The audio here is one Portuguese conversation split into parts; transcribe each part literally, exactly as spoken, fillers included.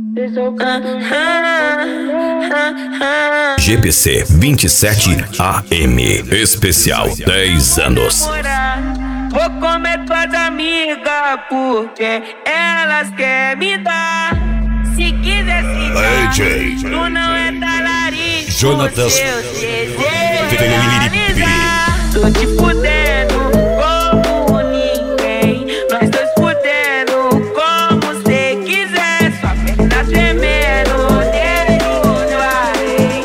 G P C vinte e sete A M especial dez anos. Vou comer tuas amigas porque elas querem me dar. Se quiser se dar, tu não é talarico. Jonatas Felipe. Tô te fudendo como ninguém. Nós dois fudendo como cê quiser. Sua perna tremendo, dedo no arém.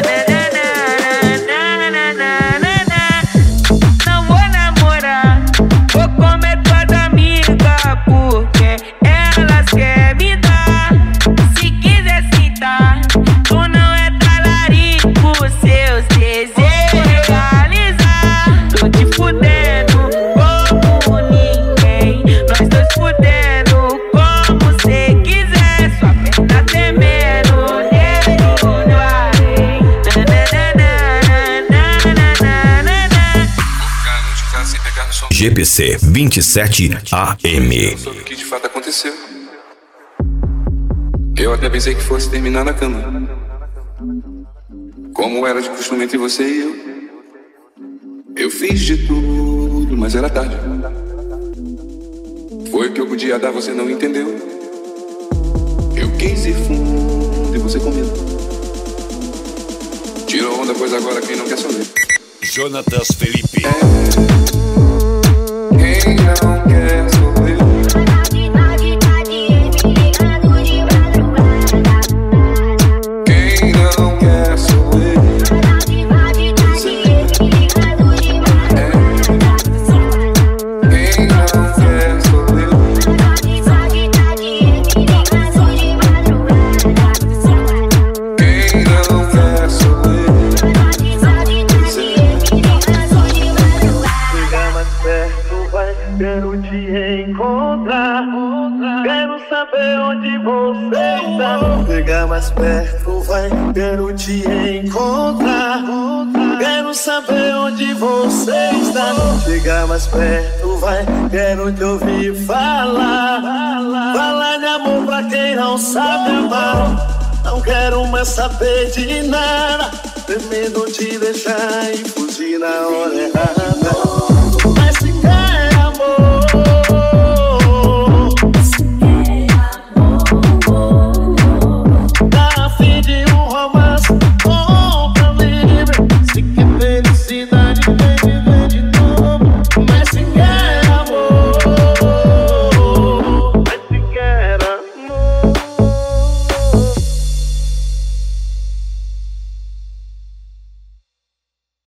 Não vou namorar, vou comer tuas amigas porque elas querem me dar. Se quiser sentar, tu não é talarico. Seus desejos realizar. Tô te fudendo como ninguém. Nós dois fudendo como cê quiser. Sua perna tremendo, dedo no arém. G P C vinte e sete A M. Sobre o que de fato aconteceu. Eu até pensei que fosse terminar na cama, como era de costume entre você e eu. Eu fiz de tudo, mas era tarde. Foi o que eu podia dar, você não entendeu. Eu quis ir fundo e você com medo. Tirou onda, pois agora quem não quer saber. Jonatas Felipe. Quem não quer sou eu. Quem não quer sou eu. Quem não quer sou eu. Quem não quer sou eu. Chega mais perto, vai, quero te encontrar. Quero saber onde você está. Chega mais perto, vai, quero te encontrar. Quero saber onde você está. Chega mais perto, vai, quero te ouvir falar. Falar de amor pra quem não sabe amar. Não quero mais saber de nada. Tem medo de deixar e fugir na hora errada.